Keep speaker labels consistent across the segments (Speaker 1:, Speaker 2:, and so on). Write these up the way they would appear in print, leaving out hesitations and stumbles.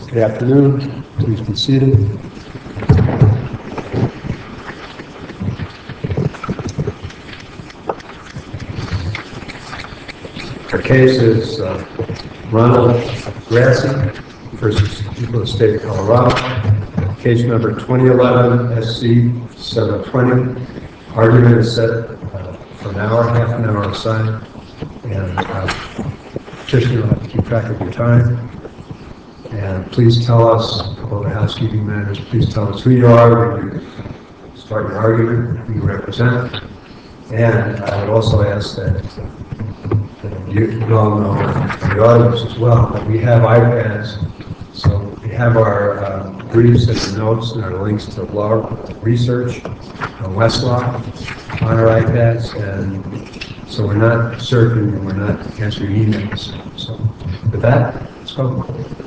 Speaker 1: Good afternoon. Please be seated. Our case is Ronald Grassi versus people of the state of Colorado. Case number 2011 SC 720. Argument is set for an hour, half an hour aside, and petitioner will have to keep track of your time. And please tell us, a couple of the housekeeping matters, please tell us who you are when you start your argument, who you represent. And I would also ask that you all know, the audience as well, that we have iPads, so we have our briefs and the notes and our links to law research, Westlaw on our iPads, and so we're not surfing and we're not answering emails. So with that, let's go.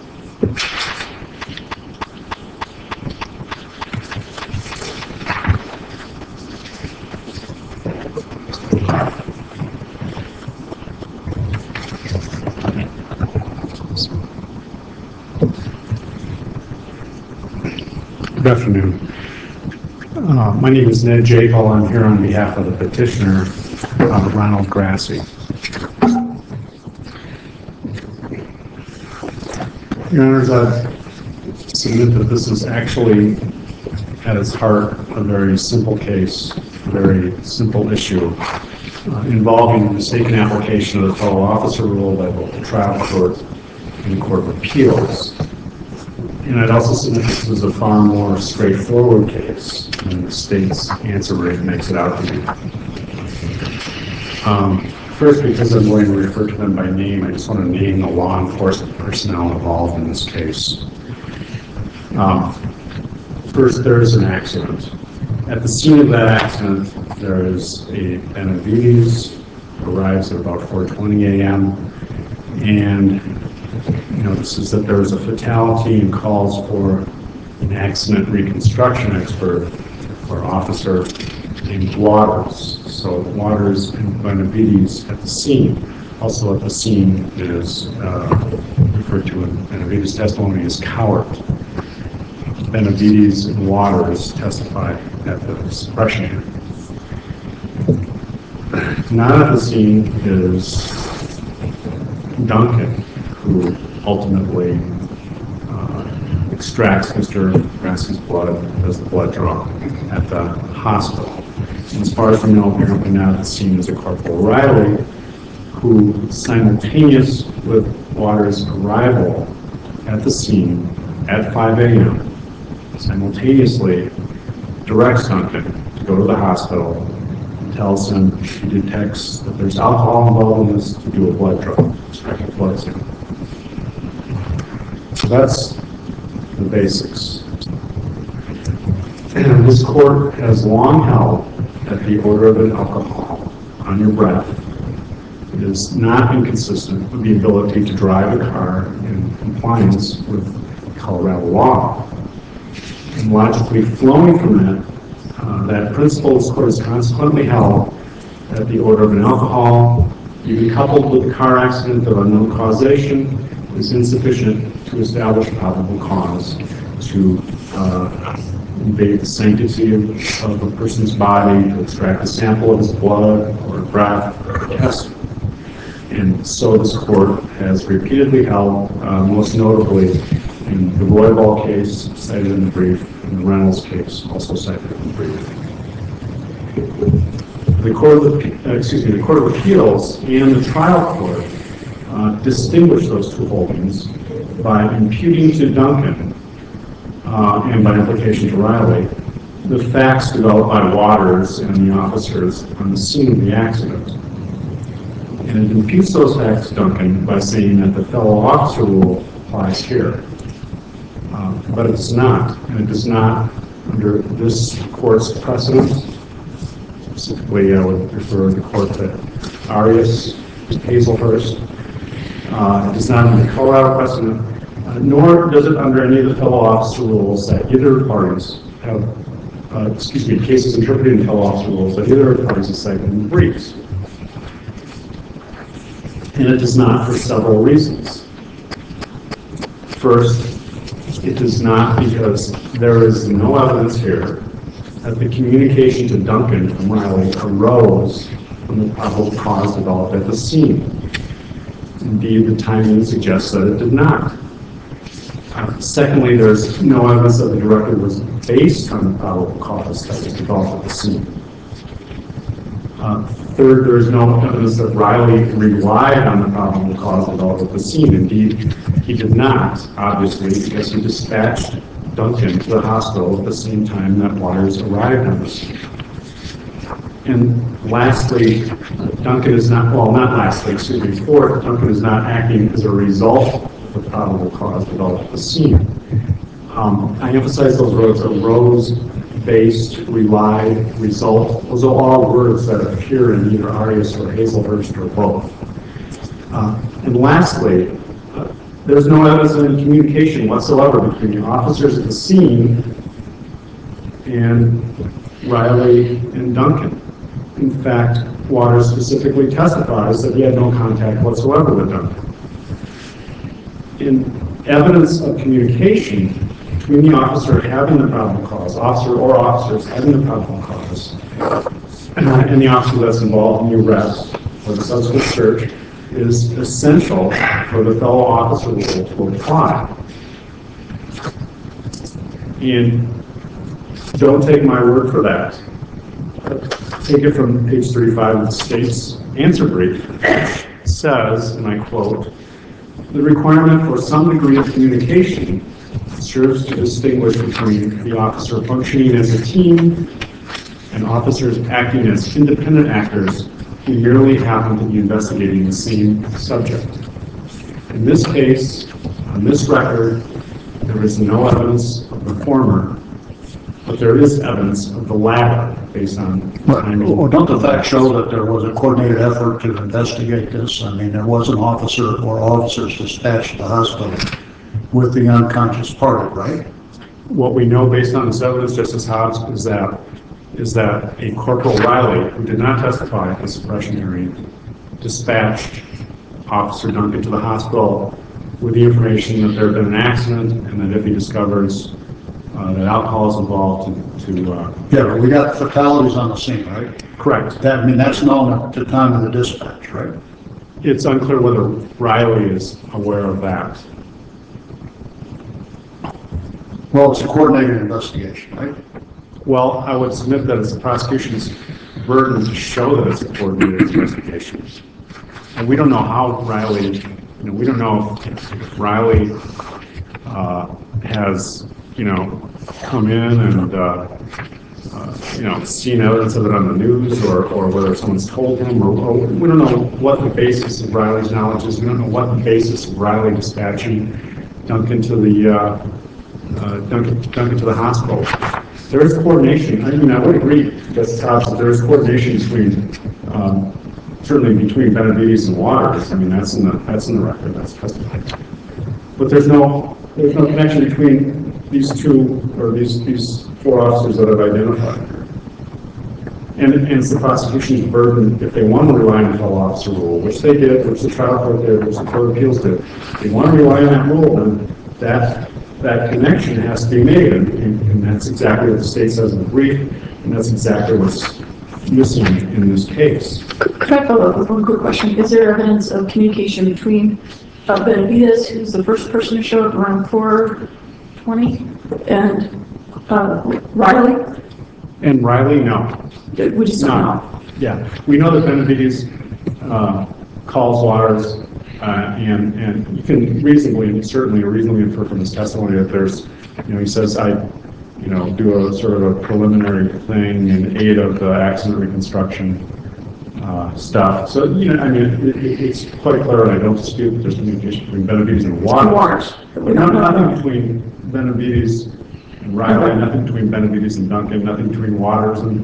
Speaker 2: Good afternoon. My name is Ned Japel. I'm here on behalf of the petitioner, Ronald Grassi. Your Honors, I submit that this is actually, at its heart, a very simple case, a very simple issue involving the mistaken application of the fellow officer rule by both the trial court and the Court of Appeals. And I'd also submit this is a far more straightforward case than the state's answer rate makes it out to be. First, because I'm going to refer to them by name, I just want to name the law enforcement personnel involved in this case. First, there is an accident. At the scene of that accident, there is a Benavides, arrives at about 4:20 a.m., and notices that there is a fatality and calls for an accident reconstruction expert or officer named Waters. So Waters and Benavides at the scene. Also at the scene is referred to in Benavides' testimony as Cowart. Benavides and Waters testified at the suppression hearing. Not at the scene is Duncan, who ultimately extracts Mr. Grassi's blood as the blood draw at the hospital. And as far as we know, apparently not at the scene is a Corporal Riley, who simultaneous with Waters' arrival at the scene at 5 a.m., simultaneously directs Duncan to go to the hospital and tells him he detects that there's alcohol involved in this to do a blood draw, extract a blood sample. So that's the basics. And this court has long held that the odor of an alcohol on your breath is not inconsistent with the ability to drive a car in compliance with Colorado law. And logically flowing from that principle, this court has consequently held that the odor of an alcohol, even coupled with a car accident of unknown causation, is insufficient to establish probable cause to invade the sanctity of a person's body, to extract a sample of his blood or breath or test. And so this court has repeatedly held, most notably in the Roybal case cited in the brief, and the Reynolds case also cited in the brief. The Court of Appeals and the trial court distinguish those two holdings by imputing to Duncan and by implication to Riley the facts developed by Waters and the officers on the scene of the accident. And it imputes those facts to Duncan by saying that the fellow officer rule applies here. But it does not, and it does not under this court's precedent. Specifically, I would refer the court to Arias, Hazelhurst. It does not under the Colorado precedent, nor does it under any of the fellow officer rules that either parties have, cases interpreted in fellow officer rules that either parties have cited in the briefs. And it does not for several reasons. First, It does not, because there is no evidence here that the communication to Duncan from Riley arose when the probable cause developed at the scene. Indeed, the timing suggests that it did not. Secondly, there's no evidence that the director was based on the probable cause that was developed at the scene. Third, there is no evidence that Riley relied on the probable cause developed at the scene. Indeed, he did not, obviously, because he dispatched Duncan to the hospital at the same time that Waters arrived on the scene. And lastly, Duncan is not, well, not lastly, excuse me, fourth, Duncan is not acting as a result of the probable cause developed at the scene. I emphasize those words: arose, based, relied, result. Those are all words that appear in either Arias or Hazelhurst or both. And lastly, there's no evidence of any communication whatsoever between the officers at the scene and Riley and Duncan. In fact, Waters specifically testifies that he had no contact whatsoever with Duncan. In evidence of communication between the officer having the probable cause, officer or officers having the probable cause, and the officer that's involved in the arrest or the subsequent search is essential for the fellow officer rule to apply. And don't take my word for that. Take it from page 35 of the state's answer brief. It says, and I quote, "The requirement for some degree of communication serves to distinguish between the officer functioning as a team and officers acting as independent actors who merely happen to be investigating the same subject. In this case, on this record, there is no evidence of the former, but there is evidence of the latter based on timing."
Speaker 3: Well, don't the facts show that there was a coordinated effort to investigate this? I mean, there was an officer or officers dispatched to the hospital with the unconscious party, right?
Speaker 2: What we know based on this evidence, Justice Hobbs, is that a Corporal Riley, who did not testify at the suppression hearing, dispatched Officer Duncan to the hospital with the information that there had been an accident and that if he discovers that alcohol is involved
Speaker 3: Yeah, but we got fatalities on the scene, right?
Speaker 2: Correct.
Speaker 3: I mean, that's known at the time of the dispatch, right?
Speaker 2: It's unclear whether Riley is aware of that.
Speaker 3: Well, it's a coordinated investigation, right?
Speaker 2: Well, I would submit that it's the prosecution's burden to show that it's a coordinated investigation. And we don't know how Riley, we don't know if Riley has, come in and, seen evidence of it on the news or whether someone's told him or we don't know what the basis of Riley's knowledge is. We don't know what the basis of Riley dispatching Duncan to the Duncan to the hospital. There is coordination. I would agree, Justice Hobbs, that there is coordination between, certainly between Benavides and Waters. I mean, that's in the record. That's testified. But there's no connection between these two or these four officers that I've identified. And it's the prosecution's burden, if they want to rely on the fellow officer rule, which they did, which the trial court did, which the Court of Appeals did. If they want to rely on that rule, then that connection has to be made, and that's exactly what the state says in the brief, and that's exactly what's missing in this case.
Speaker 4: Can I follow up with one quick question? Is there evidence of communication between Benavides, who's the first person to show up around 4:20, and Riley?
Speaker 2: And Riley, no.
Speaker 4: We just don't know.
Speaker 2: Yeah, we know that Benavides calls Waters, and you can reasonably infer from his testimony that there's, he says, I, do a sort of a preliminary thing in aid of the accident reconstruction stuff. So, it's quite clear, and I don't dispute that there's communication between Benavides and Waters. Nothing between Benavides and Riley, nothing between Benavides and Duncan, nothing between Waters and...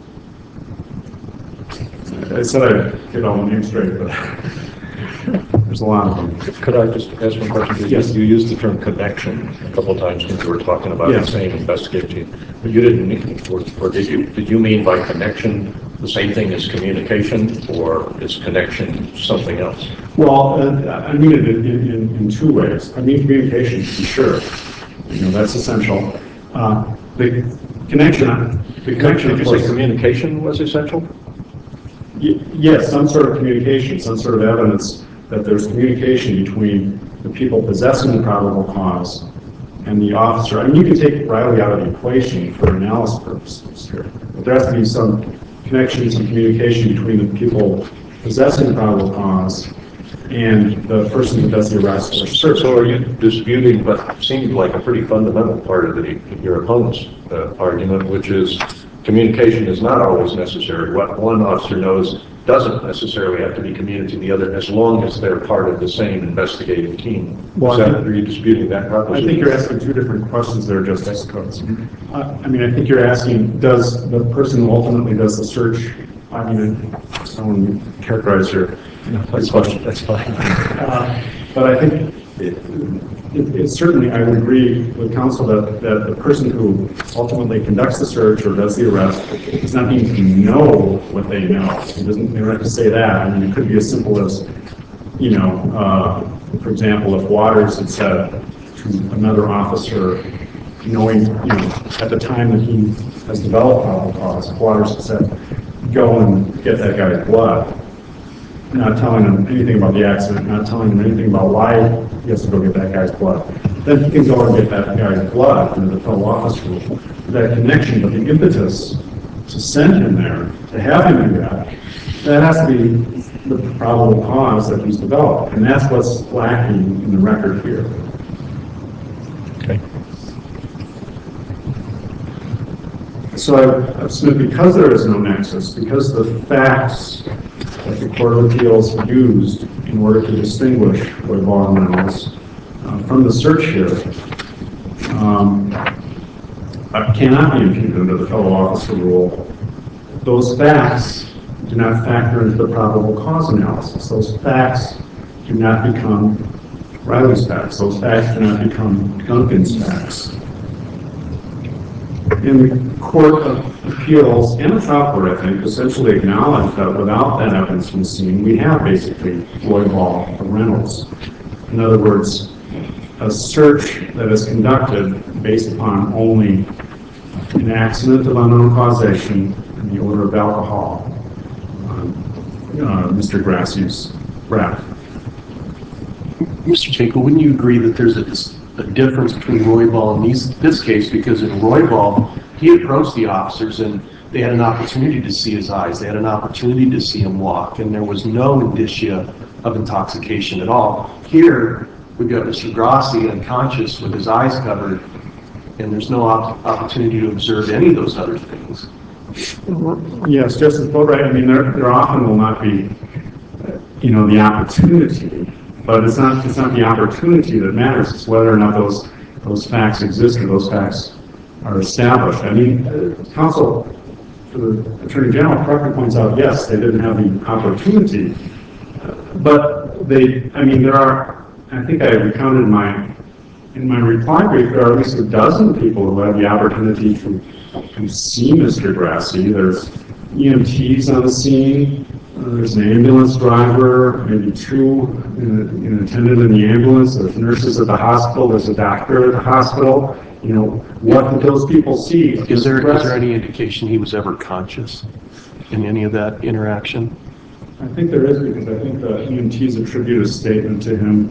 Speaker 2: I said I'd get all the names straight, but there's a lot of them.
Speaker 5: Could I just ask one question?
Speaker 2: Yes.
Speaker 5: You used the term connection a couple of times when you were talking about the same investigative team, but you didn't mean, or did you mean by connection the same thing as communication, or is connection something else?
Speaker 2: Well, I mean it in two ways. I mean communication, for sure. That's essential. The connection,
Speaker 5: Did you say communication was essential?
Speaker 2: Yes, some sort of communication, some sort of evidence that there's communication between the people possessing the probable cause and the officer. I mean, you can take Riley out of the equation for analysis purposes here, but there has to be some connection, some communication between the people possessing the probable cause and the person who does the arrest or search.
Speaker 5: So are you disputing what seemed like a pretty fundamental part of your opponent's argument, which is communication is not always necessary. What one officer knows doesn't necessarily have to be communicated to the other as long as they're part of the same investigative team. Are you disputing that proposition?
Speaker 2: I think you're asking two different questions there, Justice Coates. I mean, I think you're asking, does the person who ultimately does the search, I mean, I want to characterize your question.
Speaker 1: That's fine.
Speaker 2: But I think it certainly, I would agree with counsel that the person who ultimately conducts the search or does the arrest does not need to know what they know. They don't have to say that. I mean, it could be as simple as, for example, if Waters had said to another officer, knowing, at the time that he has developed probable cause, if Waters had said, go and get that guy's blood, not telling him anything about the accident, not telling him anything about why he has to go get that guy's blood. Then he can go and get that guy's blood under the fellow officer. That connection, but the impetus to send him there, to have him do that has to be the probable cause that he's developed. And that's what's lacking in the record here.
Speaker 5: Okay.
Speaker 2: So I submit, because there is no nexus, because the facts that the Court of Appeals used in order to distinguish Roybal and Reynolds from the search here cannot be imputed under the fellow officer rule. Those facts do not factor into the probable cause analysis. Those facts do not become Riley's facts. Those facts do not become Duncan's facts. In the Court of Appeals and the trial court, I think, essentially acknowledged that without that evidence from the scene, we have basically Roybal and Reynolds. In other words, a search that is conducted based upon only an accident of unknown causation and the odor of alcohol on Mr. Grassie's breath.
Speaker 6: Mr. Jacob, wouldn't you agree that there's a difference between Roybal and this case? Because in Roybal, he approached the officers and they had an opportunity to see his eyes. They had an opportunity to see him walk, and there was no indicia of intoxication at all. Here, we've got Mr. Grassie unconscious with his eyes covered, and there's no opportunity to observe any of those other things.
Speaker 2: Yes, Justice Boatwright, I mean, there often will not be, the opportunity, but it's not the opportunity that matters. It's whether or not those facts exist or those facts are established. I mean, counsel for the Attorney General correctly points out, yes, they didn't have the opportunity, but there are, I think I recounted in my reply brief, there are at least a dozen people who had the opportunity to see Mr. Grassie. There's EMTs on the scene. There's an ambulance driver, maybe two, an attendant in the ambulance. There's nurses at the hospital. There's a doctor at the hospital. What did those people see?
Speaker 6: Is there any indication he was ever conscious in any of that interaction?
Speaker 2: I think there is, because I think the EMTs attribute a statement to him.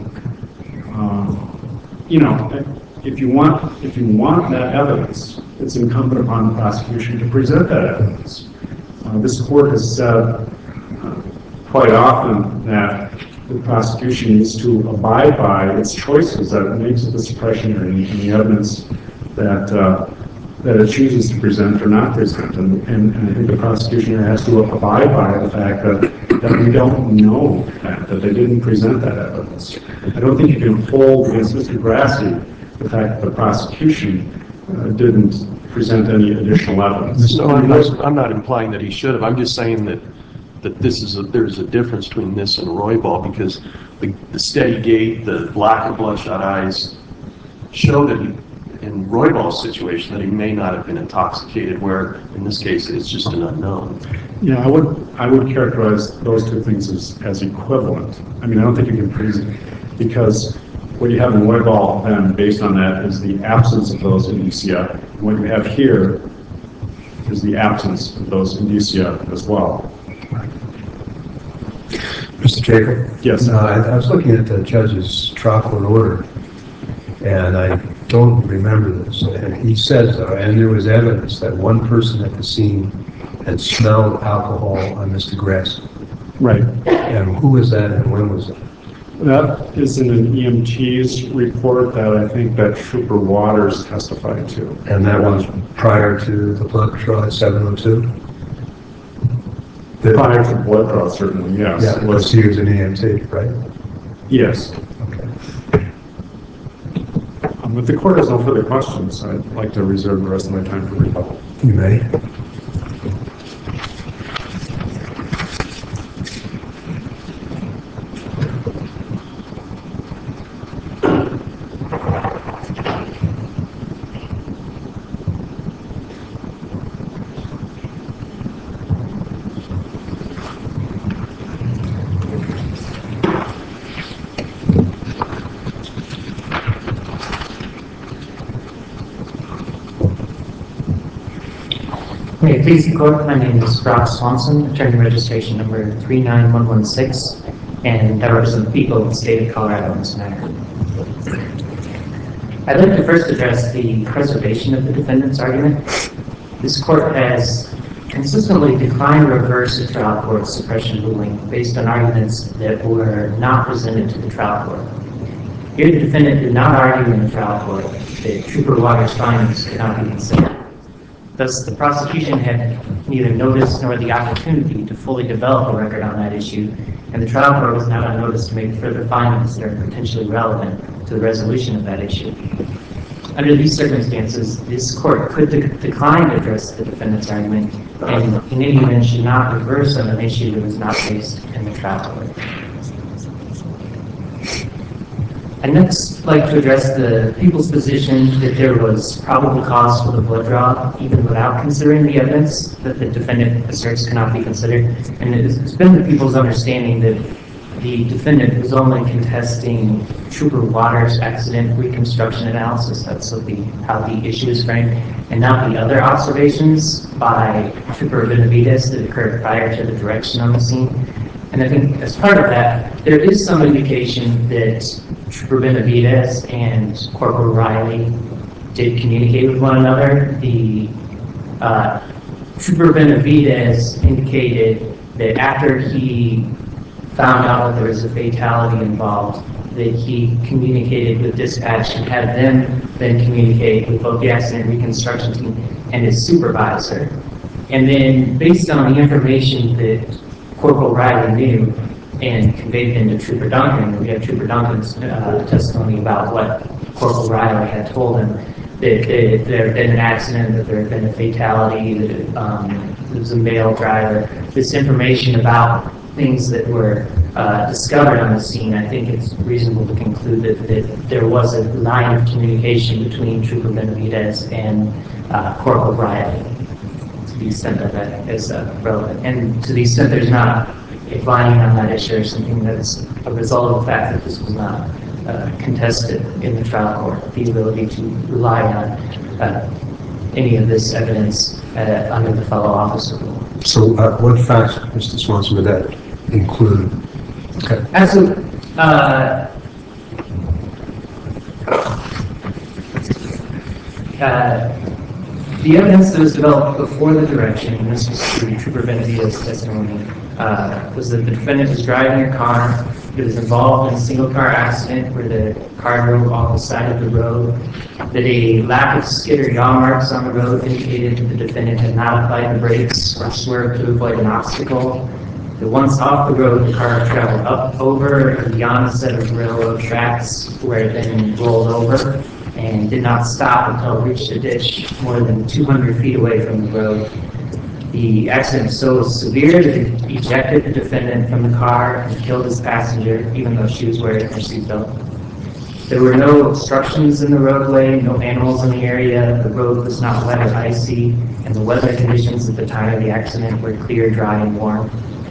Speaker 2: If you want that evidence, it's incumbent upon the prosecution to present that evidence. This court has said quite often that the prosecution needs to abide by its choices that it makes of the suppression hearing and the evidence that it chooses to present or not present. And I think the prosecution here has to abide by the fact that we don't know that they didn't present that evidence. I don't think you can hold against Mr. Grassie the fact that the prosecution didn't present any additional evidence.
Speaker 6: No, I'm not implying that he should have. I'm just saying that there's a difference between this and Roybal, because the steady gait, the lack of bloodshot eyes show that in Roybal's situation that he may not have been intoxicated, where in this case it's just an unknown.
Speaker 2: Yeah, I would characterize those two things as equivalent. I mean, I don't think you can present, because What you have in Roybal, then, based on that, is the absence of those indicia. What you have here is the absence of those indicia as well.
Speaker 1: Mr. Jacob?
Speaker 2: Yes.
Speaker 1: I was looking at the judge's trial court order, and I don't remember this. And he says, though, and there was evidence that one person at the scene had smelled alcohol on Mr. Grassi.
Speaker 2: Right.
Speaker 1: And who was that and when was it?
Speaker 2: That is in an EMT's report that I think that Trooper Waters testified to.
Speaker 1: And that was prior to the blood draw at 702?
Speaker 2: Prior to blood draw, certainly, yes.
Speaker 1: Yeah, because he was an EMT, right?
Speaker 2: Yes.
Speaker 1: Okay.
Speaker 2: If the court has no further questions, I'd like to reserve the rest of my time for rebuttal.
Speaker 1: You may.
Speaker 7: May it please the court, my name is Brock Swanson, attorney registration number 39116, and I represent the people of the state of Colorado in this matter. I'd like to first address the preservation of the defendant's argument. This court has consistently declined to reverse the trial court's suppression ruling based on arguments that were not presented to the trial court. Here, the defendant did not argue in the trial court that Trooper Waters' findings could not be considered. Thus, the prosecution had neither notice nor the opportunity to fully develop a record on that issue, and the trial court was not on notice to make further findings that are potentially relevant to the resolution of that issue. Under these circumstances, this court could decline to address the defendant's argument, and in any event should not reverse on an issue that was not faced in the trial court. I'd next like to address the people's position that there was probable cause for the blood draw, even without considering the evidence that the defendant asserts cannot be considered. And it's been the people's understanding that the defendant was only contesting Trooper Waters' accident reconstruction analysis. That's how the issue is framed, and not the other observations by Trooper Benavides that occurred prior to the direction on the scene. And I think as part of that, there is some indication that Trooper Benavides and Corporal Riley did communicate with one another. The Trooper Benavides indicated that after he found out that there was a fatality involved, that he communicated with dispatch and had them then communicate with both the accident reconstruction team and his supervisor. And then based on the information that Corporal Riley knew and conveyed into Trooper Duncan, we have Trooper Duncan's testimony about what Corporal Riley had told him, that there had been an accident, that there had been a fatality, that it was a male driver. This information about things that were discovered on the scene, I think it's reasonable to conclude that there was a line of communication between Trooper Benavides and Corporal Riley, to the extent that that is relevant. And to the extent there's not a finding on that issue or something that's a result of the fact that this was not contested in the trial court, the ability to rely on any of this evidence under the fellow officer rule.
Speaker 1: So what facts, Mr. Swanson, would that include? Okay.
Speaker 7: Absolutely. The evidence that was developed before the direction, and this was through Trooper Benavides' testimony, was that the defendant was driving a car that was involved in a single car accident where the car drove off the side of the road, that a lack of skid or yaw marks on the road indicated that the defendant had not applied the brakes or swerved to avoid an obstacle, that once off the road, the car traveled up, over, and beyond a set of railroad tracks where it then rolled over and did not stop until it reached a ditch more than 200 feet away from the road. The accident was so severe that it ejected the defendant from the car and killed his passenger, even though she was wearing her seatbelt. There were no obstructions in the roadway, no animals in the area, the road was not wet or icy, and the weather conditions at the time of the accident were clear, dry, and warm.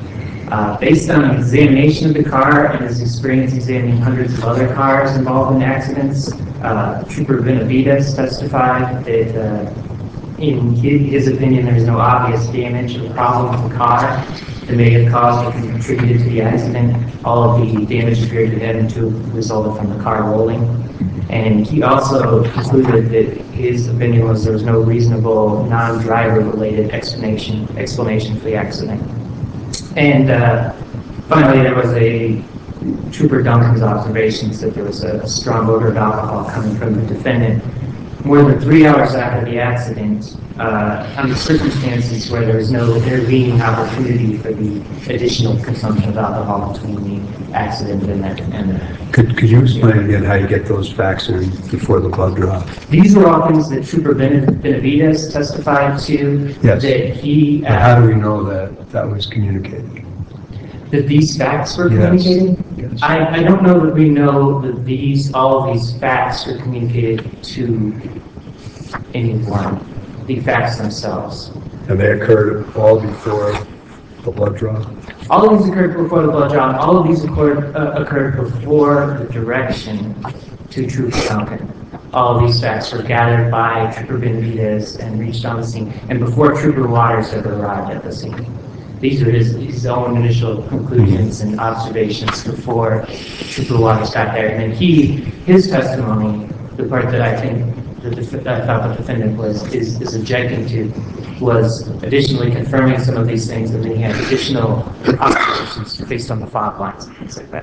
Speaker 7: Based on an examination of the car and his experience examining hundreds of other cars involved in accidents, Trooper Benavides testified that in his opinion, there's no obvious damage or problem with the car that may have caused or contributed to the accident. All of the damage appeared to him to have resulted from the car rolling. And he also concluded that his opinion was there was no reasonable non-driver related explanation for the accident. And finally, there was Trooper Duncan's observations that there was a strong odor of alcohol coming from the defendant more than 3 hours after the accident, under circumstances where there was no intervening opportunity for the additional consumption of alcohol between the accident and
Speaker 1: Could you explain again how you get those facts in before the blood draw?
Speaker 7: These were all things that Trooper Benavides testified to.
Speaker 1: Yes.
Speaker 7: That he.
Speaker 1: But how do we know that that was communicated?
Speaker 7: That these facts were communicated?
Speaker 1: Yes.
Speaker 7: I don't know that we know that all of these facts were communicated to anyone, the facts themselves.
Speaker 1: And they occurred all before the blood draw?
Speaker 7: All of these occurred before the blood draw. All of these occurred before the direction to Trooper Duncan. All of these facts were gathered by Trooper Benavides and reached on the scene, and before Trooper Waters had arrived at the scene. These are his own initial conclusions and observations before Trooper Waters got there. And then his testimony, the part that I think I thought the defendant is objecting to, was additionally confirming some of these things, and then he had additional observations based on the fog lines and things like that.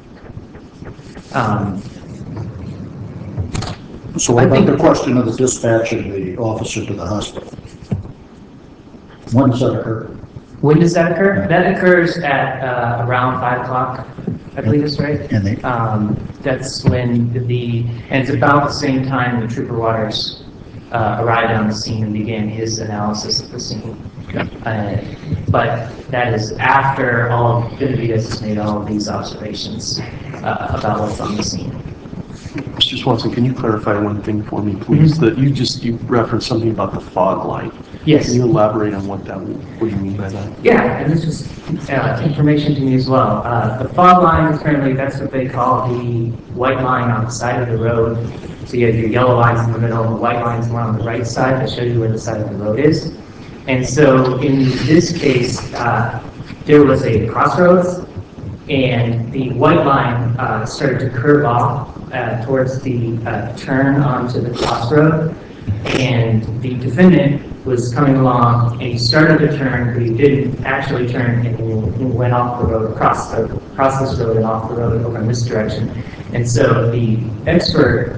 Speaker 3: So what about the question of the dispatching the officer to the hospital? When does that occur?
Speaker 7: When does that occur? That occurs at around 5 o'clock, I believe that's right. That's when and it's about the same time that Trooper Waters arrived on the scene and began his analysis of the scene. But that is after all of Benavides has made all of these observations about what's on the scene.
Speaker 6: Mr. Swanson, can you clarify one thing for me, please? That you referenced something about the fog light.
Speaker 7: Yes.
Speaker 6: Can you elaborate on what you mean by that?
Speaker 7: Yeah, and this is information to me as well. The fog line is apparently, that's what they call the white line on the side of the road. So you have your yellow lines in the middle, and the white lines more on the right side that show you where the side of the road is. And so in this case, there was a crossroads, and the white line started to curve off towards the turn onto the crossroad. And the defendant was coming along, and he started to turn, but he didn't actually turn, and he went off the road, across this road and off the road over in this direction. And so the expert,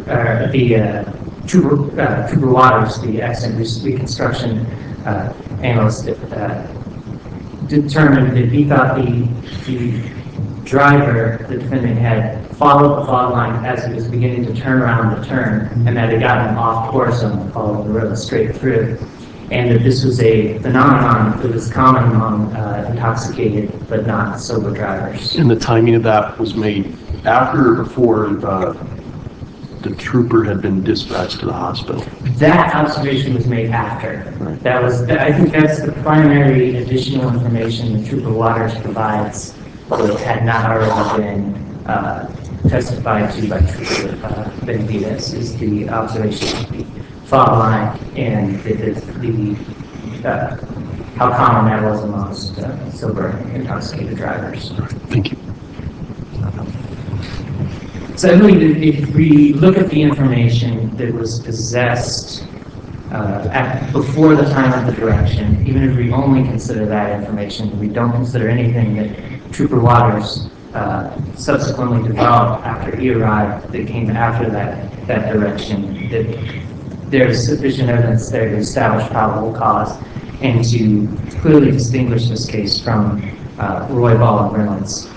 Speaker 7: Trooper Waters, the accident reconstruction analyst, determined that he thought the driver, the defendant, had followed the fog line as he was beginning to turn around the turn, and that had gotten off course and followed the road straight through. And that this was a phenomenon that was common among intoxicated but not sober drivers.
Speaker 6: And the timing of that was made after or before the trooper had been dispatched to the hospital?
Speaker 7: That observation was made after.
Speaker 6: Right.
Speaker 7: I think that's the primary additional information that Trooper Waters provides that had not already been testified to by Trooper Benavides, is the observation of the fog line and how common that was amongst sober intoxicated drivers.
Speaker 6: Thank you.
Speaker 7: So I believe if we look at the information that was possessed before the time of the direction, even if we only consider that information, we don't consider anything that Trooper Waters subsequently developed after he arrived that came after that direction, that there's sufficient evidence there to establish probable cause and to clearly distinguish this case from Roy Ball and Reynolds.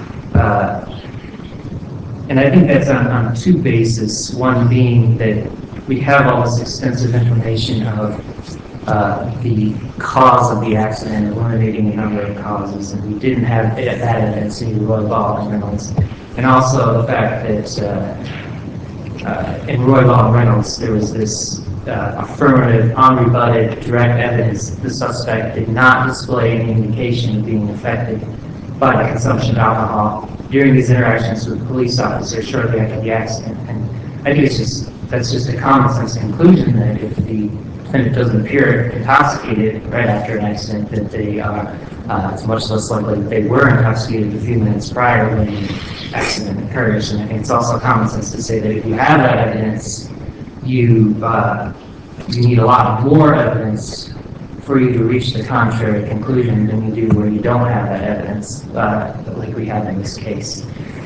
Speaker 7: And I think that's on two bases. One being that we have all this extensive information of the cause of the accident, eliminating a number of causes, and we didn't have that evidence in Roy Ball and Reynolds. And also the fact that in Roy Ball and Reynolds, there was this affirmative, unrebutted, direct evidence the suspect did not display any indication of being affected by the consumption of alcohol during these interactions with police officers shortly after the accident. And I think that's just a common sense conclusion that if the defendant doesn't appear intoxicated right after an accident, that they are, it's much less likely that they were intoxicated a few minutes prior when the accident occurs. And I think it's also common sense to say that if you have that evidence, you need a lot more evidence for you to reach the contrary conclusion than you do where you don't have that evidence, like we have in this case.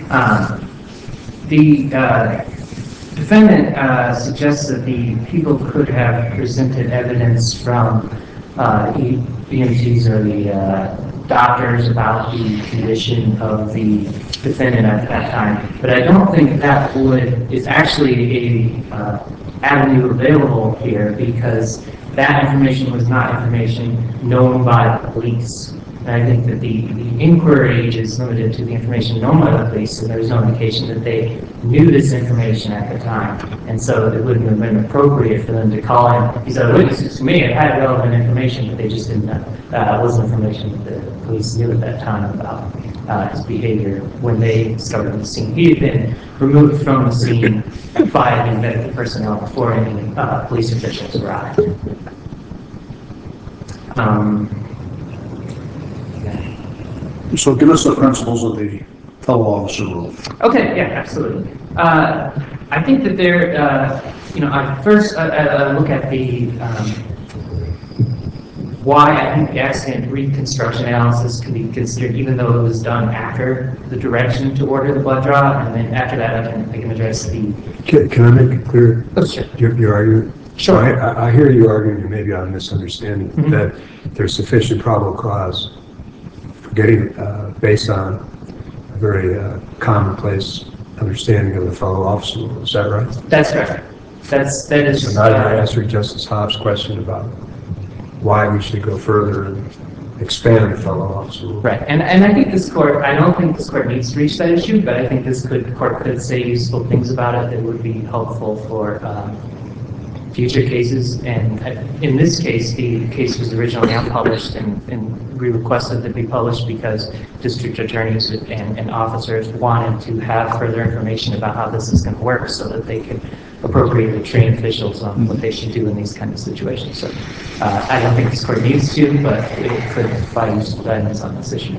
Speaker 7: The defendant suggests that the people could have presented evidence from EMTs or the doctors about the condition of the defendant at that time, but I don't think that is actually a avenue available here, because that information was not information known by the police. And I think that the inquiry is limited to the information known by the police, and there's no indication that they knew this information at the time. And so it wouldn't have been appropriate for them to call in these other witnesses who may have had relevant information, but they just didn't know. It wasn't information that the police knew at that time about his behavior when they discovered the scene. He had been removed from the scene by the medical personnel before any police officials arrived.
Speaker 3: So give us the principles of the fellow officer rule.
Speaker 7: Okay, yeah, absolutely. I think that there, first I look at the why I think the accident reconstruction analysis can be considered, even though it was done after the direction to order the blood draw, and then after that I can address the...
Speaker 1: Can I make it clear?
Speaker 7: Oh, sure.
Speaker 1: Your argument?
Speaker 7: Sure.
Speaker 1: I hear you arguing, maybe I'm misunderstanding, that there's sufficient probable cause for getting, based on a very commonplace understanding of the fellow officer rule. Is that right?
Speaker 7: That's right. That is...
Speaker 1: So now you're answering Justice Hobbs' question about why we should go further and expand the fellow officer rule.
Speaker 7: Right, and I think this court, I don't think this court needs to reach that issue, but I think this court could say useful things about it that would be helpful for future cases. And in this case, the case was originally unpublished, and we requested that it be published because district attorneys and officers wanted to have further information about how this is going to work so that they could appropriately train officials on what they should do in these kinds of situations. So I don't think this court needs to, but it could provide useful guidance on this issue.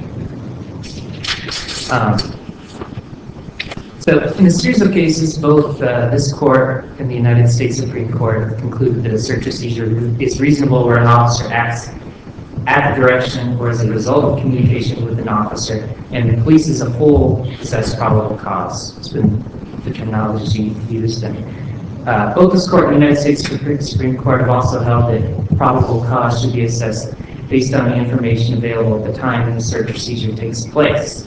Speaker 7: So in a series of cases, both this court and the United States Supreme Court concluded that a search or seizure is reasonable where an officer acts at the direction or as a result of communication with an officer, and the police as a whole possess probable cause. It's been the terminology used. Both this court and the United States Supreme Court have also held that probable cause should be assessed based on the information available at the time the search or seizure takes place.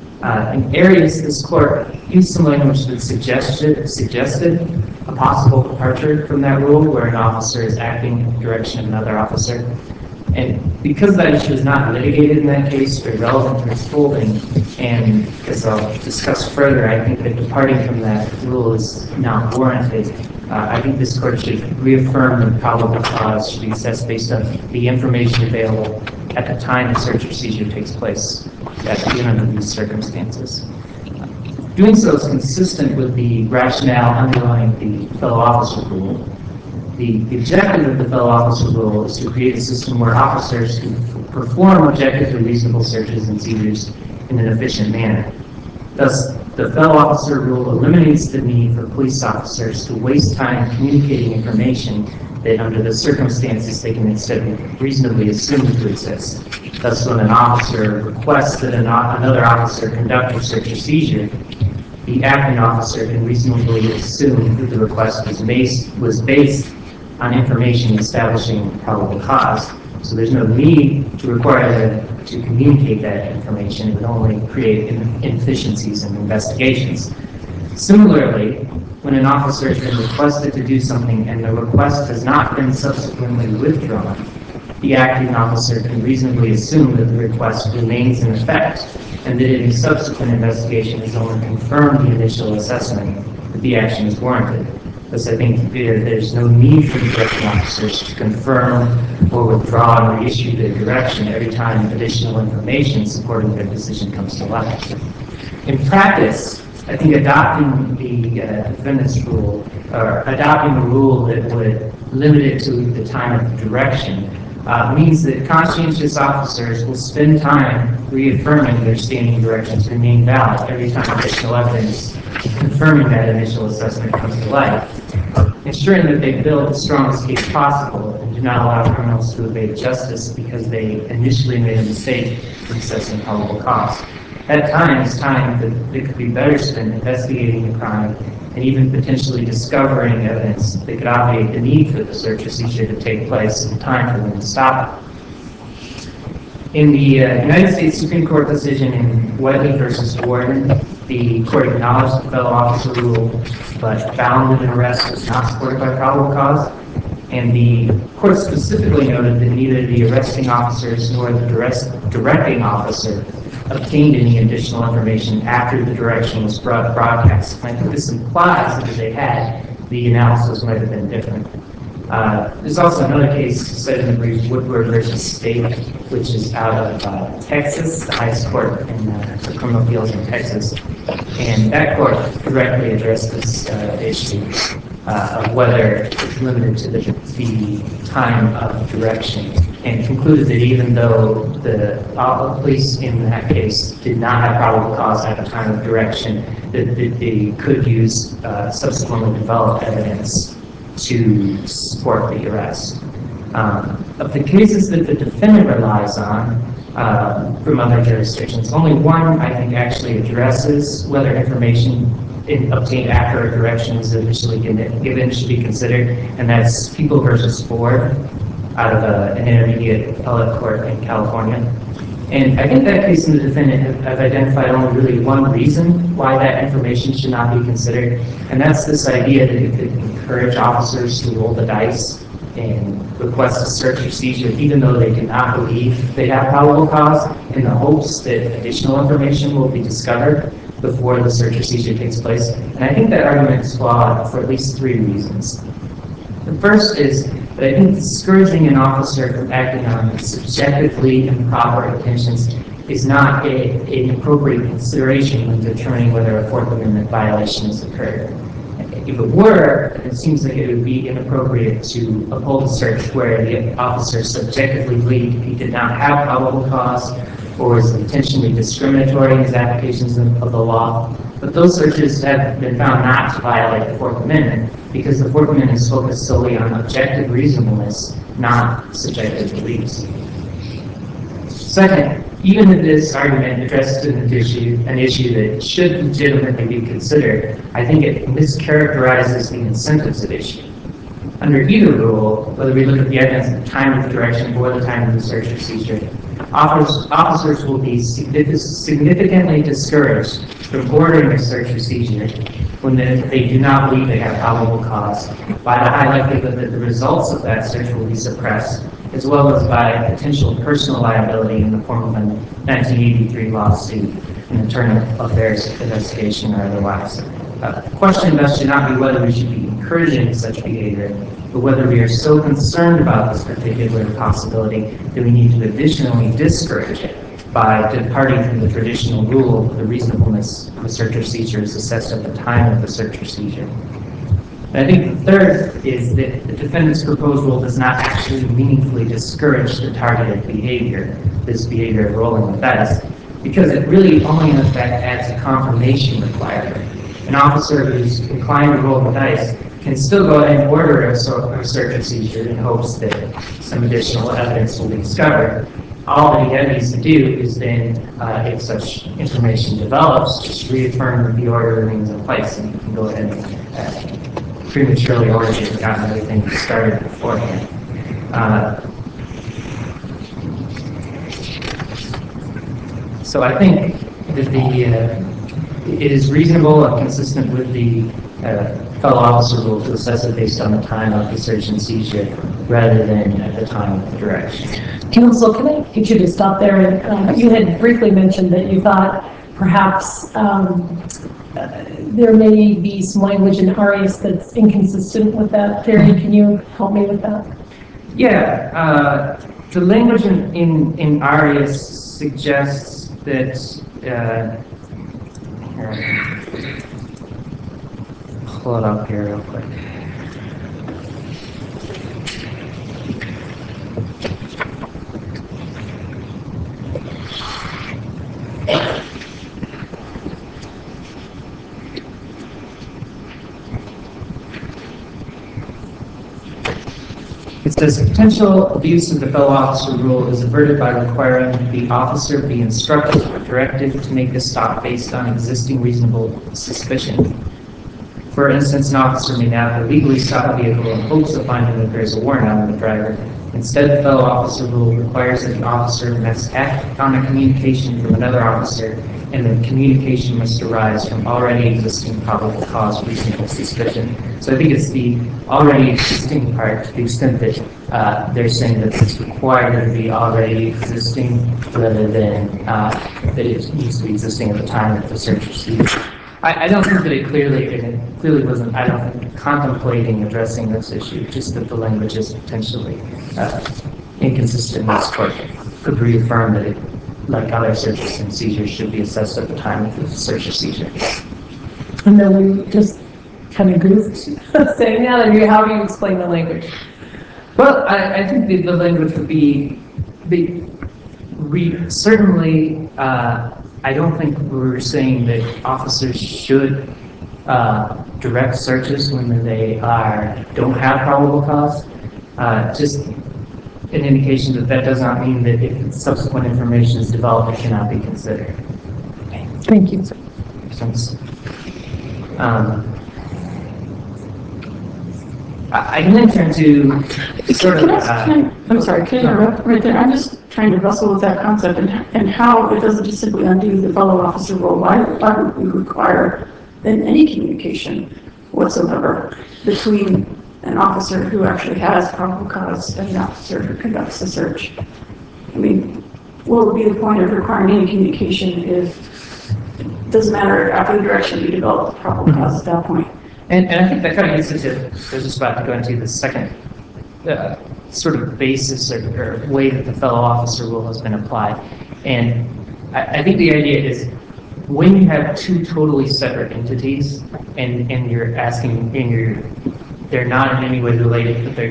Speaker 7: In areas, this court used some language that suggested a possible departure from that rule where an officer is acting in the direction of another officer. And because that issue is not litigated in that case or relevant to its holding, and as I'll discuss further, I think that departing from that rule is not warranted. I think this court should reaffirm that probable cause should be assessed based on the information available at the time the search or seizure takes place, even under these circumstances. Doing so is consistent with the rationale underlying the fellow officer rule. The objective of the fellow officer rule is to create a system where officers can perform objectively reasonable searches and seizures in an efficient manner. Thus, the fellow officer rule eliminates the need for police officers to waste time communicating information that under the circumstances they can instead reasonably assume to exist. Thus, when an officer requests that another officer conduct a search or seizure, the acting officer can reasonably assume that the request was based on information establishing probable cause. So there's no need to require them to communicate that information. It would only create inefficiencies in investigations. Similarly, when an officer has been requested to do something and the request has not been subsequently withdrawn, the acting officer can reasonably assume that the request remains in effect and that any subsequent investigation has only confirmed the initial assessment that the action is warranted. Thus, I think there's no need for the directing officers to confirm or withdraw and reissue their direction every time additional information supporting their decision comes to light. In practice, I think adopting the defendant's rule, or adopting a rule that would limit it to the time of direction, means that conscientious officers will spend time reaffirming their standing directions remain valid every time additional evidence confirming that initial assessment comes to light, ensuring that they build the strongest case possible and do not allow criminals to evade justice because they initially made a mistake in assessing probable cause. That time is time that could be better spent investigating the crime and even potentially discovering evidence that could obviate the need for the search or seizure to take place in time for them to stop it. In the United States Supreme Court decision in Whiteley versus Warden, the court acknowledged the fellow officer rule, but found that an arrest was not supported by probable cause. And the court specifically noted that neither the arresting officers nor the directing officer obtained any additional information after the direction was broadcast. And I think this implies that if they had, the analysis might have been different. There's also another case cited in the brief, Woodward versus State, which is out of Texas, the highest court for criminal appeals in Texas. And that court directly addressed this issue of whether it's limited to the time of direction, and concluded that even though the police in that case did not have probable cause at the time of direction, that they could use subsequently developed evidence to support the arrest. Of the cases that the defendant relies on from other jurisdictions, only one, I think, actually addresses whether information obtained after a direction was initially given should be considered, and that's People versus Ford out of an intermediate appellate court in California. And I think that case and the defendant have identified only really one reason why that information should not be considered, and that's this idea that it could encourage officers to roll the dice and request a search or seizure even though they do not believe they have probable cause, in the hopes that additional information will be discovered before the search or seizure takes place. And I think that argument is flawed for at least three reasons. The first is that I think discouraging an officer from acting on subjectively improper intentions is not an appropriate consideration when determining whether a Fourth Amendment violation has occurred. If it were, it seems like it would be inappropriate to uphold a search where the officer subjectively believed he did not have probable cause or is intentionally discriminatory in his applications of the law. But those searches have been found not to violate the Fourth Amendment because the Fourth Amendment is focused solely on objective reasonableness, not subjective beliefs. Second, even if this argument addresses an issue that should legitimately be considered, I think it mischaracterizes the incentives at issue. Under either rule, whether we look at the evidence at the time of the direction or the time of the search or seizure, officers will be significantly discouraged from ordering a search or seizure when they do not believe they have probable cause, by the high likelihood that the results of that search will be suppressed, as well as by potential personal liability in the form of a 1983 lawsuit, an internal affairs investigation, or otherwise. The question thus should not be whether we should be encouraging such behavior, but whether we are so concerned about this particular possibility that we need to additionally discourage it by departing from the traditional rule of the reasonableness of a search or seizure is assessed at the time of the search or seizure. And I think the third is that the defendant's proposed rule does not actually meaningfully discourage the targeted behavior, this behavior of rolling the dice, because it really only in effect adds a confirmation requirement. An officer who's inclined to roll the dice can still go ahead and order a search or seizure in hopes that some additional evidence will be discovered. All that he needs to do is then, if such information develops, just reaffirm the order remains in place, and he can go ahead and prematurely order it and gotten everything started beforehand. So I think that it is reasonable and consistent with the fellow officer rule to assess it based on the time of the search and seizure rather than at the time of the direction.
Speaker 8: Counsel, can I get you to stop there? You had briefly mentioned that you thought perhaps there may be some language in Arias that's inconsistent with that theory. Can you help me with that?
Speaker 7: Yeah, the language in Arias suggests that, pull it up here real quick. It says potential abuse of the fellow officer rule is averted by requiring the officer be instructed or directed to make a stop based on existing reasonable suspicion. For instance, an officer may now illegally stop a vehicle in hopes of finding that there is a warrant out on the driver. Instead, the fellow officer rule requires that the officer must act on a communication from another officer, and the communication must arise from already existing probable cause or reasonable suspicion. So I think it's the already existing part, to the extent that they're saying that it's required to be already existing rather than that it needs to be existing at the time of the search or seizure. I don't think that it clearly wasn't, I don't think, contemplating addressing this issue, just that the language is potentially inconsistent. This court could reaffirm that it, like other searches and seizures, should be assessed at the time of the search or seizure.
Speaker 8: And then we just kind of goofed saying that, or how do you explain the language?
Speaker 7: Well, I think the language would be certainly, I don't think we're saying that officers should direct searches when they don't have probable cause. Just an indication that that does not mean that if subsequent information is developed, it cannot be considered.
Speaker 8: Okay. Thank you.
Speaker 7: I can then turn to sort of...
Speaker 4: I'm sorry, can I interrupt right there? I'm just trying to wrestle with that concept and how it doesn't just simply undo the fellow officer role. Why would we require then any communication whatsoever between an officer who actually has probable cause and an officer who conducts the search? I mean, what would be the point of requiring any communication if it doesn't matter after the direction you develop the probable cause at that point?
Speaker 7: And I think that kind of gets into, I was just about to go into the second sort of basis or way that the fellow officer rule has been applied. And I think the idea is when you have two totally separate entities and you're asking, they're not in any way related, but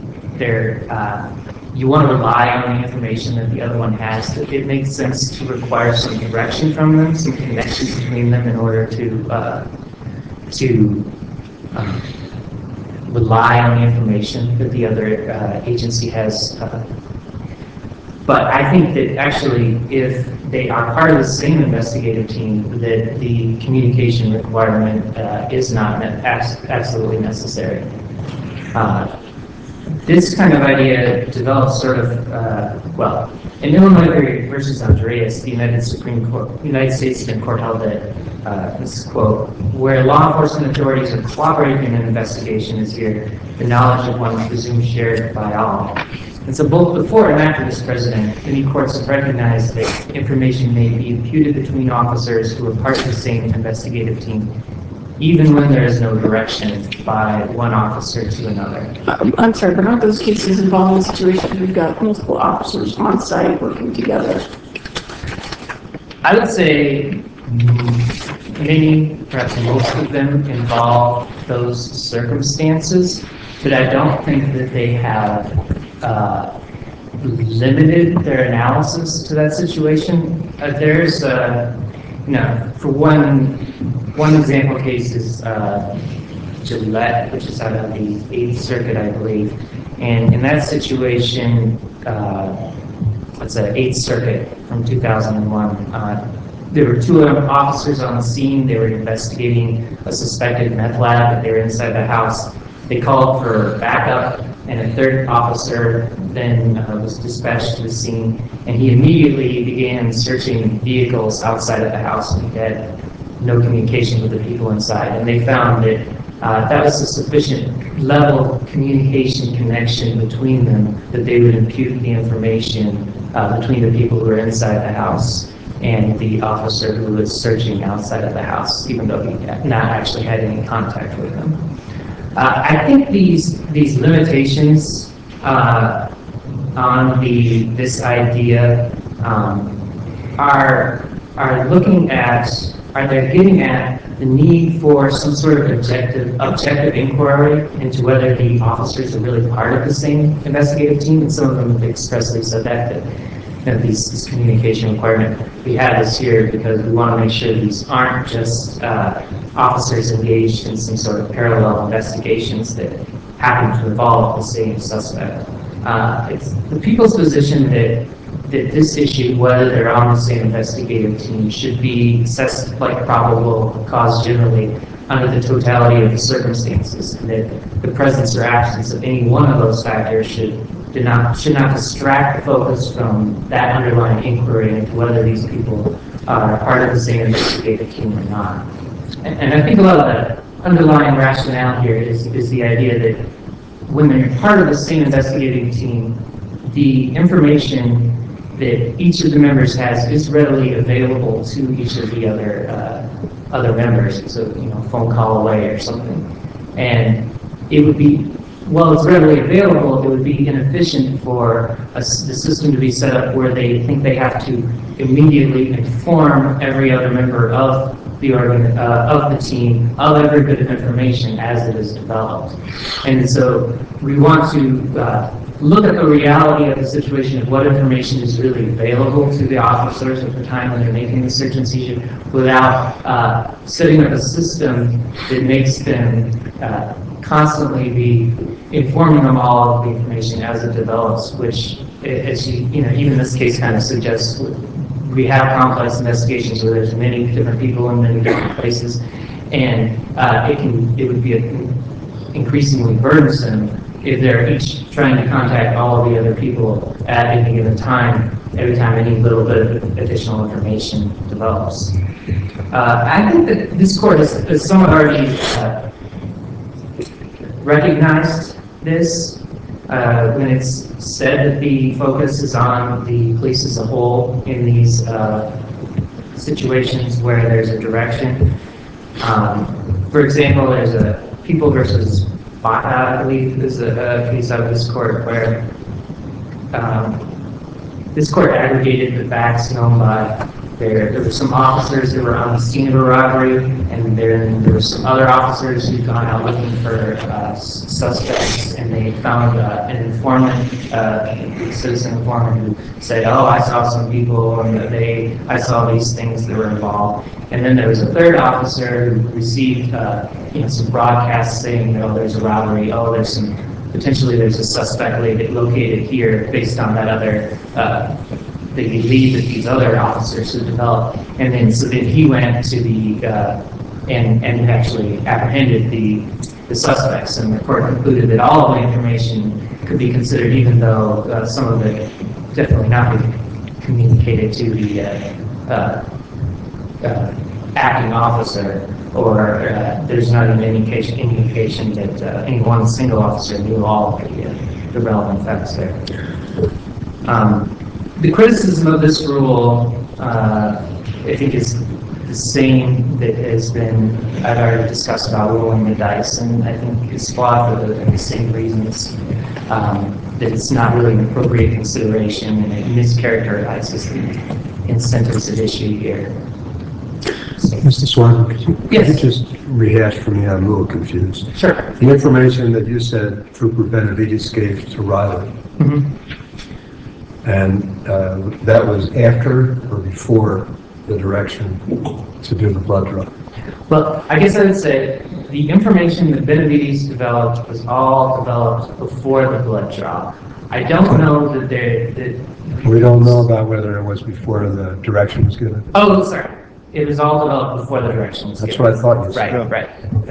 Speaker 7: you want to rely on the information that the other one has, it makes sense to require some direction from them, some connection between them in order to rely on the information that the other agency has. But I think that actually, if they are part of the same investigative team, that the communication requirement is not absolutely necessary. This kind of idea develops sort of, well, in Illinois versus Andreas, the United States Supreme Court held that, this is quote, where law enforcement authorities are cooperating in an investigation is here, the knowledge of one is presumed shared by all. And so both before and after this precedent, many courts have recognized that information may be imputed between officers who are part of the same investigative team, even when there is no direction by one officer to another.
Speaker 4: I'm sorry, but aren't those cases involving a situation where we've got multiple officers on site working together?
Speaker 7: I would say many, perhaps most of them, involve those circumstances, but I don't think that they have limited their analysis to that situation. There's, for one example case is Gillette, which is out of the 8th Circuit, I believe. And in that situation, it's an 8th Circuit from 2001. There were two officers on the scene. They were investigating a suspected meth lab, but they were inside the house. They called for backup, and a third officer then was dispatched to the scene, and he immediately began searching vehicles outside of the house, and he had no communication with the people inside. And they found that that was a sufficient level of communication connection between them that they would impute the information between the people who were inside the house. and the officer who was searching outside of the house, even though he had not actually had any contact with them. I think these limitations on this idea are they're getting at the need for some sort of objective inquiry into whether the officers are really part of the same investigative team, and some of them have expressly said that this communication requirement, we have this here because we want to make sure these aren't just officers engaged in some sort of parallel investigations that happen to involve the same suspect. It's the people's position that this issue, whether they're on the same investigative team, should be assessed like probable cause generally under the totality of the circumstances, and that the presence or absence of any one of those factors should not distract the focus from that underlying inquiry into whether these people are part of the same investigative team or not. And I think a lot of the underlying rationale here is the idea that when they're part of the same investigating team, the information that each of the members has is readily available to each of the other members. So, phone call away or something. And it would be, while it's readily available, it would be inefficient for the system to be set up where they think they have to immediately inform every other member of the team of every bit of information as it is developed. And so we want to look at the reality of the situation of what information is really available to the officers at the time when they're making the search and seizure without setting up a system that makes them constantly be informing them all of the information as it develops, which, as even this case kind of suggests, we have complex investigations where there's many different people in many different places, and it would be increasingly burdensome if they're each trying to contact all of the other people at any given time, every time any little bit of additional information develops. I think that this court has somewhat already recognized this when it's said that the focus is on the police as a whole in these situations where there's a direction. For example, there's a People versus Baca, I believe, is a case out of this court where this court aggregated the facts known by there were some officers that were on the scene of a robbery, and there were some other officers who'd gone out looking for suspects, and they found an informant, a citizen informant, who said, "Oh, I saw some people, and I saw these things that were involved." And then there was a third officer who received some broadcasts saying, "Oh, there's a robbery. Oh, potentially there's a suspect located here," based on that other. They believe that these other officers had developed, and then he went to and actually apprehended the suspects, and the court concluded that all of the information could be considered, even though some of it definitely not be communicated to the acting officer, or there's not any indication that any one single officer knew all of the relevant facts there. The criticism of this rule, I think, is the same that I've already discussed about rolling the dice, and I think it's flawed for the same reasons, that it's not really an appropriate consideration, and it mischaracterizes the incentives at issue here.
Speaker 1: Mr. Swan, could you
Speaker 7: Yes.
Speaker 1: just rehash for me? I'm a little confused.
Speaker 7: Sure.
Speaker 1: The information that you said Trooper Benavides gave to Riley, and that was after or before the direction to do the blood draw?
Speaker 7: Well, I guess I would say the information that Benavides developed was all developed before the blood draw. I don't know that
Speaker 1: We don't know about whether it was before the direction was given.
Speaker 7: Oh, sorry. It was all developed before the direction was
Speaker 1: That's
Speaker 7: given.
Speaker 1: what I thought you said.
Speaker 7: Right.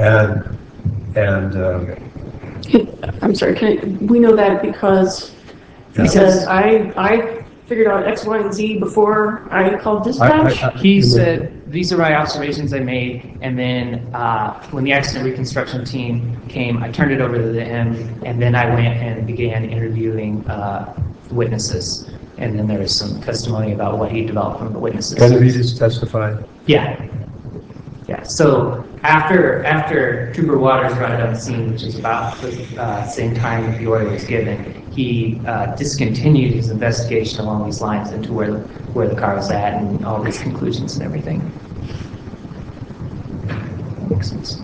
Speaker 4: I'm sorry, we know that because he says, I figured out X, Y, and Z before I called dispatch?
Speaker 7: He said, these are my observations I made, and then when the accident reconstruction team came, I turned it over to him, and then I went and began interviewing witnesses. and then there was some testimony about what he developed from the witnesses.
Speaker 1: Benavides testified?
Speaker 7: Yeah. Yeah, so after Trooper Waters arrived on the scene, which is about the same time that the order was given, he discontinued his investigation along these lines into where the car was at and all these conclusions and everything. That makes sense.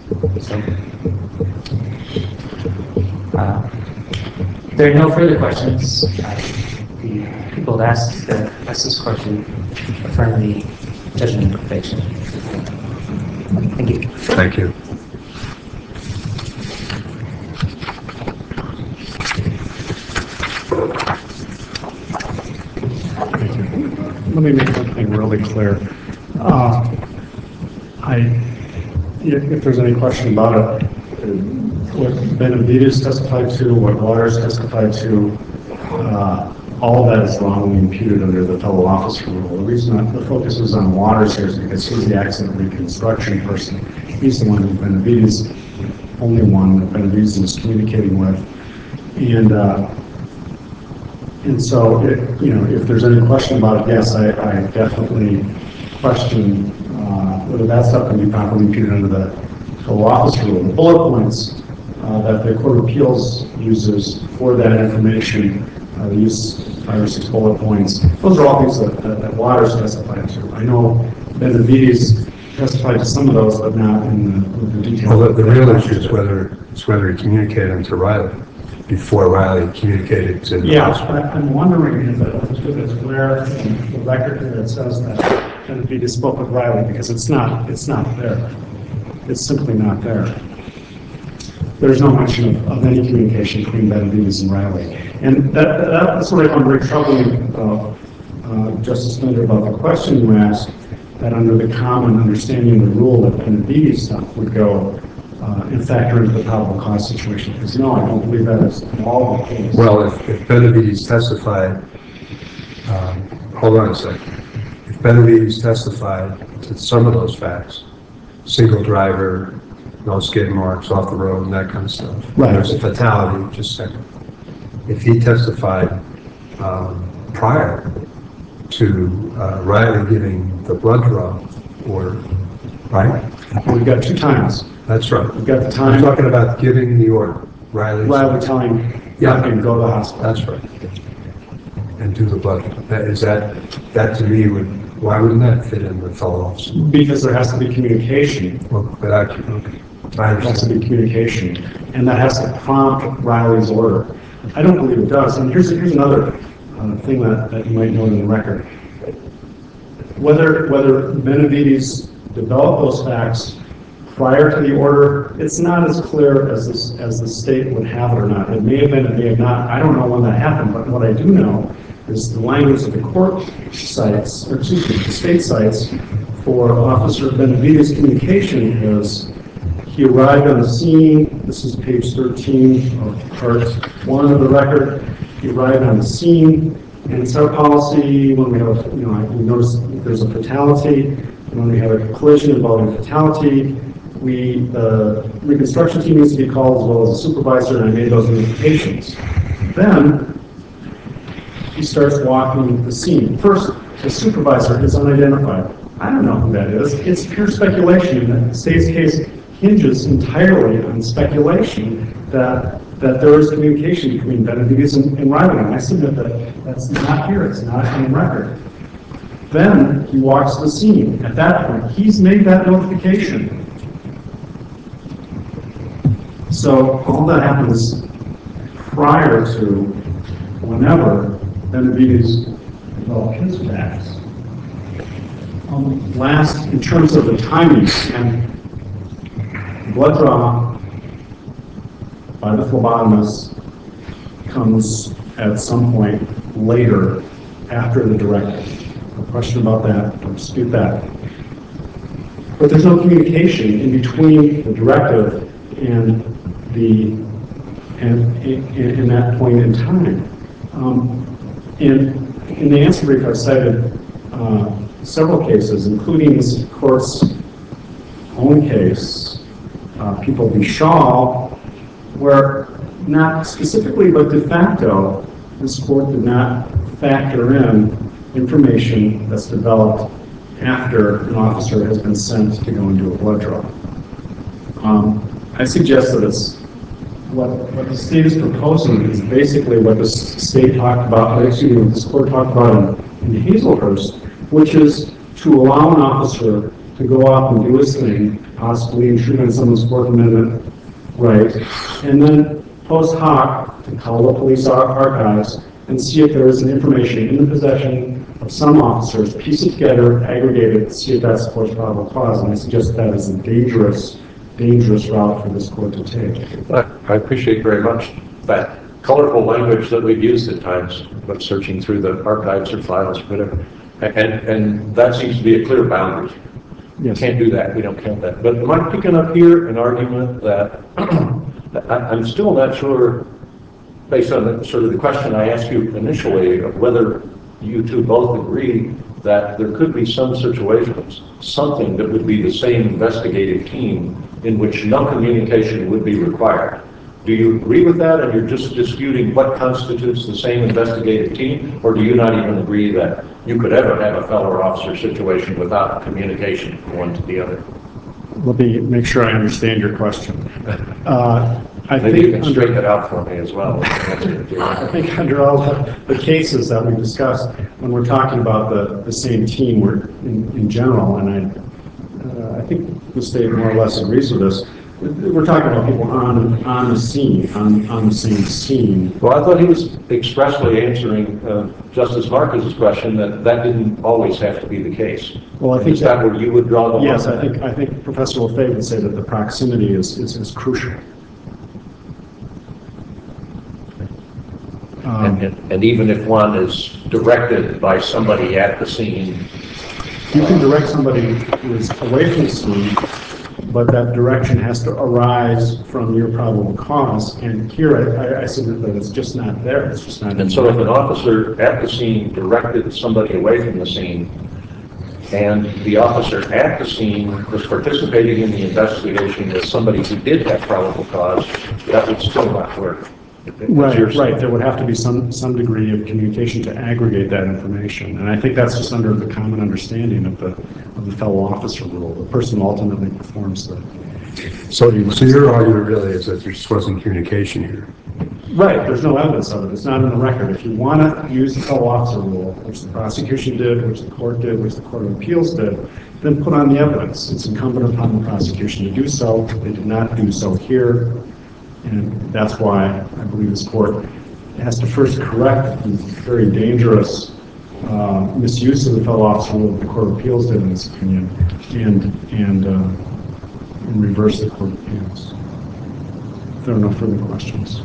Speaker 7: There are no further questions. The people have asked this court to affirm the judgment of conviction. Thank you.
Speaker 1: Thank you.
Speaker 2: Let me make one thing really clear. If there's any question about it, what Benavides testified to, what Waters testified to, all that is wrongly imputed under the fellow officer rule. The reason the focus is on Waters here is because he's the accident reconstruction person. He's the one that Benavides, only one that Benavides is communicating with. And so, if there's any question about it, yes, I definitely question whether that stuff can be properly imputed under the fellow officer rule. The bullet points that the Court of Appeals uses for that information, they use 5 or 6 bullet points. Those are all things that Waters testified to. I know Benavides testified to some of those, but not in the detail.
Speaker 1: Well, the real issue is whether he communicated them to Riley before Riley communicated to the hospital.
Speaker 2: I'm wondering if it's where in the record that says that Benavides spoke with Riley, because it's not there. It's simply not there. There's no mention of any communication between Benavides and Riley. And that's what I found very troubling, Justice Linder, about the question you asked, that under the common understanding of the rule that Benavides stuff would go and factor into the probable cause situation. Because no, I don't believe that is all the case.
Speaker 1: Well, if Benavides testified, hold on a second. If Benavides testified to some of those facts, single driver, no skid marks off the road, and that kind of stuff.
Speaker 2: Right.
Speaker 1: There's a fatality, just a second. If he testified prior to Riley giving the blood draw order, right?
Speaker 2: We've got 2 times.
Speaker 1: That's right.
Speaker 2: We've got the time.
Speaker 1: I'm talking about giving the order. Riley
Speaker 2: telling him go to the hospital.
Speaker 1: That's right. And do the blood. That to me why wouldn't that fit in with fellow officers?
Speaker 2: Because there has to be communication.
Speaker 1: Well, but I
Speaker 2: There has to be communication. And that has to prompt Riley's order. I don't believe it does. And here's another thing that you might note in the record. Whether Benavides developed those facts prior to the order, it's not as clear as the state would have it or not. It may have been, it may have not. I don't know when that happened, but what I do know is the language that the court cites, or excuse me, the state cites for Officer Benavides' communication is he arrived on the scene. This is page 13 of part 1 of the record. He arrived on the scene, and it's our policy when we have, we notice if there's a fatality, when we have a collision involving fatality, the reconstruction team needs to be called as well as the supervisor, and I made those notifications. Then he starts walking the scene. First, the supervisor is unidentified. I don't know who that is. It's pure speculation. The state's case hinges entirely on speculation that there is communication between Benavides and Riley. And I submit that that's not here. It's not on the record. Then he walks the scene. At that point, he's made that notification. So all that happens prior to whenever Benavides developed his facts. Last, in terms of the timing, and blood draw by the phlebotomist comes at some point later after the directive. No question about that. Don't dispute that. But there's no communication in between the directive and in that point in time. In the answer brief, I've cited several cases, including this court's own case, People v. Shaw, where not specifically but de facto, this court did not factor in information that's developed after an officer has been sent to go and do a blood draw. I suggest that what the state is proposing is basically what the state talked about, what this court talked about in Hazelhurst, which is to allow an officer to go off and do his thing, possibly intrude on someone's Fourth Amendment right, and then post hoc to call the police archives and see if there is an information in the possession of some officers, piece it together, aggregate it, see if that supports probable cause. And I suggest that is a dangerous route for this court to take.
Speaker 5: I appreciate very much that colorful language that we've used at times, but searching through the archives or files or whatever. And that seems to be a clear boundary.
Speaker 2: Yes.
Speaker 5: Can't do that, we don't count that. But am I picking up here an argument that I'm still not sure, based on the question I asked you initially, of whether you two both agree that there could be some situations, something that would be the same investigative team in which no communication would be required. Do you agree with that, and you're just disputing what constitutes the same investigative team, or do you not even agree that you could ever have a fellow officer situation without communication from one to the other?
Speaker 2: Let me make sure I understand your question.
Speaker 5: Maybe you can straighten it out for me as well.
Speaker 2: I think under all the cases that we discussed, when we're talking about the same team, we're in general, and I think the state more or less agrees with this. We're talking about people on the scene, on the same scene.
Speaker 5: Well, I thought he was expressly answering Justice Marcus's question that didn't always have to be the case.
Speaker 2: Well, I think
Speaker 5: is that where you would draw the line?
Speaker 2: Yes, I think Professor Lefebvre would say that the proximity is crucial.
Speaker 5: And even if one is directed by somebody at the scene,
Speaker 2: you can direct somebody who is away from the scene, but that direction has to arise from your probable cause. And here, I submit that it's just not there. It's just not.
Speaker 5: And so if an officer at the scene directed somebody away from the scene, and the officer at the scene was participating in the investigation with somebody who did have probable cause, that would still not work.
Speaker 2: Right. There would have to be some degree of communication to aggregate that information, and I think that's just under the common understanding of the fellow officer rule. The person who ultimately performs the.
Speaker 1: So your argument really is that there just wasn't communication here.
Speaker 2: Right. There's no evidence of it. It's not in the record. If you want to use the fellow officer rule, which the prosecution did, which the court did, which the Court of Appeals did, then put on the evidence. It's incumbent upon the prosecution to do so. They did not do so here. And that's why I believe this court has to first correct the very dangerous misuse of the fellow officer rule that the Court of Appeals did in this opinion, and reverse the Court of Appeals. If there are no further questions.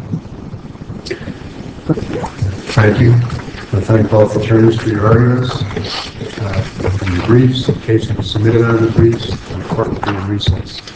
Speaker 1: Thank you. I thank both attorneys for your arguments and your briefs. The case will be submitted on the briefs, and the court will be in recess.